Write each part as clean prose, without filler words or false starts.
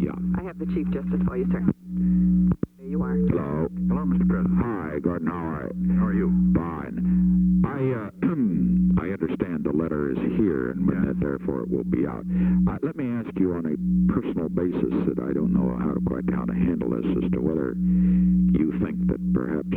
Yeah. I have the Chief Justice for you, sir. There you are. Hello. Hello, Mr. President. Hi, Gordon. How are you? Fine. I understand the letter is here, and Yes. therefore it will be out. Let me ask you on a personal basis that I don't know how to handle this, as to whether you think that perhaps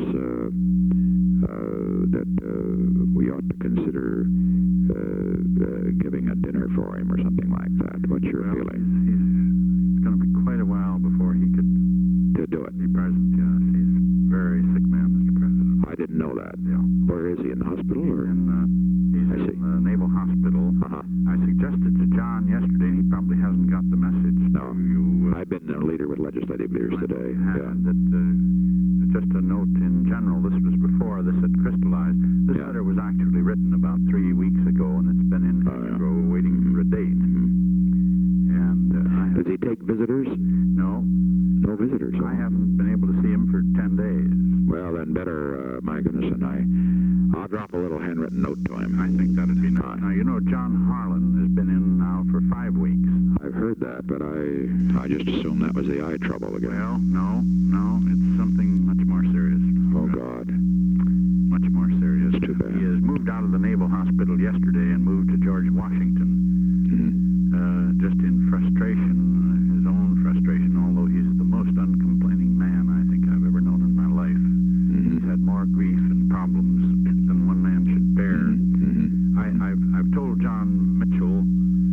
we ought to consider giving a dinner for him or something like that. What's your feeling? It's going to be quite a while before he could do it. be present. Yes, he's a very sick man, Mr. President. I didn't know that. Yeah. Where is he, in the hospital? Or? He's I see. in the Naval Hospital. I suggested to John yesterday, and he probably hasn't got the message. No. You, I've been a leader with legislative leaders today. Yeah. That, just a note in general, this was before this had crystallized. This Yeah. letter was actually written about 3 weeks ago, and it's been in Hedgerow waiting for a date. And Does he take visitors? No. No visitors. I haven't been able to see him for 10 days. Well, then better, my goodness, and I'll drop a little handwritten note to him. I think that'd be nice. Now, you know, John Harlan has been in now for 5 weeks. I've heard that, but I just assumed that was the eye trouble again. Well, no, it's something much more serious. Oh, God. Much more serious. It's too bad. He has moved out of the Naval Hospital yesterday and moved to George Washington, just in frustration, his own frustration, although he's the most uncomplaining man I think I've ever known in my life. He's had more grief and problems than one man should bear. I've told John Mitchell,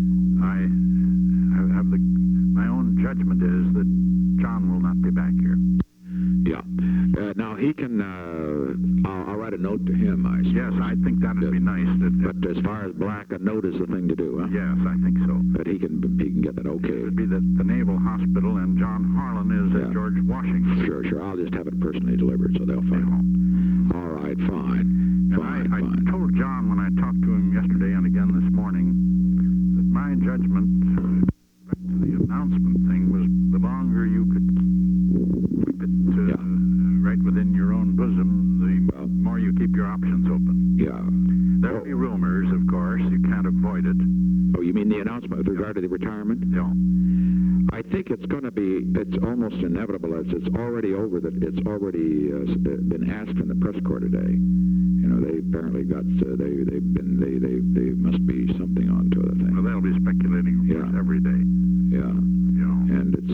my own judgment is that John will not be back here. Yeah. Now, he can, I'll write a note to him, I suppose. Yes, I think that would be nice. But as far as Black, a note is the thing to do, huh? Yes, I think so. But he can get that okay. It would be the Naval Hospital, and John Harlan is at George Washington. Sure. I'll just have it personally delivered, so they'll find it. All right, fine. I told John when I talked to him yesterday and again this morning that my judgment back to the announcement thing was the longer you could keep it right within your own bosom, the more you keep your options open. Yeah. There'll be rumors, of course. You can't avoid it. Oh, you mean the announcement with regard to the retirement? Yeah. I think it's going to be, it's almost inevitable, as it's already over, that it's already been asked in the press corps today. You know, they apparently got, they must be something onto the thing. Well, they'll be speculating, of course, every day. Yeah. And it's,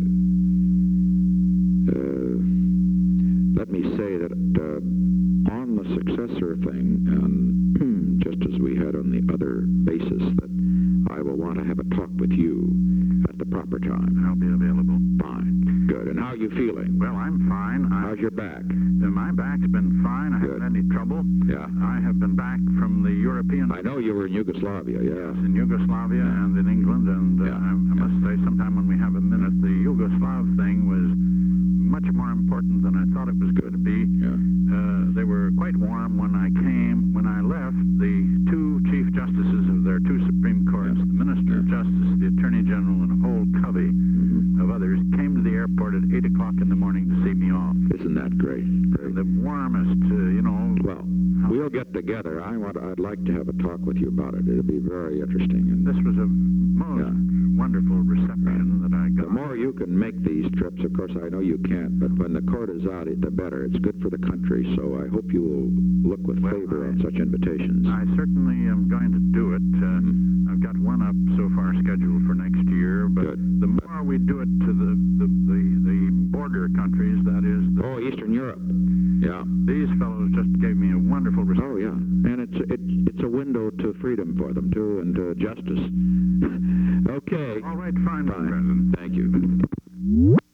let me say that on the successor thing, and just as we had on the other basis, that I will want to have a talk with you at the proper time. I'll be available. Fine. Good. And how are you feeling? Well, I'm fine. How's your back? My back's been fine. I haven't had any trouble. Yeah. I have been back from the European... I know you were in Yugoslavia, yeah. In Yugoslavia and in England, and I must say, sometime when we have a minute, the Yugoslav thing was much more important than I thought it was going to be. Yeah. They were quite warm when I came. When I left, the two chief justices of their two Supreme Courts, the Minister of Justice, the Attorney General, and a whole covey of others, came to the airport at 8 o'clock in the morning to see me off. Isn't that great? The warmest, Well, we'll get together. I'd like to have a talk with you about it. It'll be very interesting. And this was a most wonderful reception that I got. The more you can make these trips, of course, I know you can't, but when the court is out, the better. It's good for the country, so I hope you will look with favor on such invitations. I certainly am going to do it. I've got one up so far scheduled for next year, but the more we do it to the border countries, that is... Eastern Europe. Yeah. These fellows just gave me a wonderful reception. Oh, yeah. And it's a window to freedom for them, too, and to justice. Okay. All right, fine, Mr. President. Thank you.